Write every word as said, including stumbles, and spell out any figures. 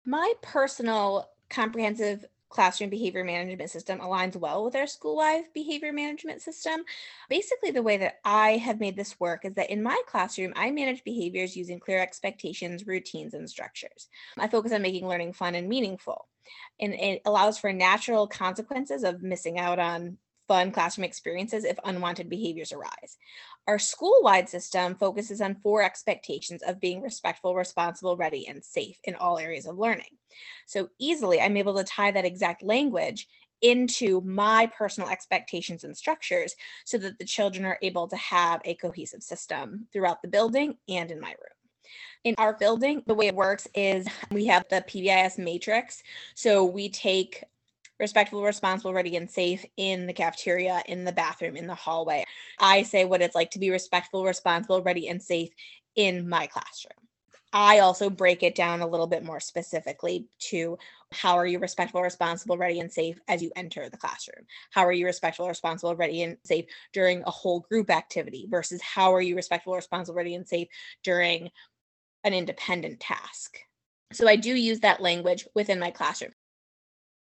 My personal comprehensive classroom behavior management system aligns well with our school-wide behavior management system. Basically, the way that I have made this work is that in my classroom, I manage behaviors using clear expectations, routines, and structures. I focus on making learning fun and meaningful, and it allows for natural consequences of missing out on fun classroom experiences if unwanted behaviors arise. Our school wide system focuses on four expectations of being respectful, responsible, ready, and safe in all areas of learning. So easily, I'm able to tie that exact language into my personal expectations and structures so that the children are able to have a cohesive system throughout the building and in my room. In our building, the way it works is we have the P B I S matrix. So we take respectful, responsible, ready, and safe in the cafeteria, in the bathroom, in the hallway. I say what it's like to be respectful, responsible, ready, and safe in my classroom. I also break it down a little bit more specifically to how are you respectful, responsible, ready, and safe as you enter the classroom? How are you respectful, responsible, ready, and safe during a whole group activity versus how are you respectful, responsible, ready, and safe during an independent task? So I do use that language within my classroom.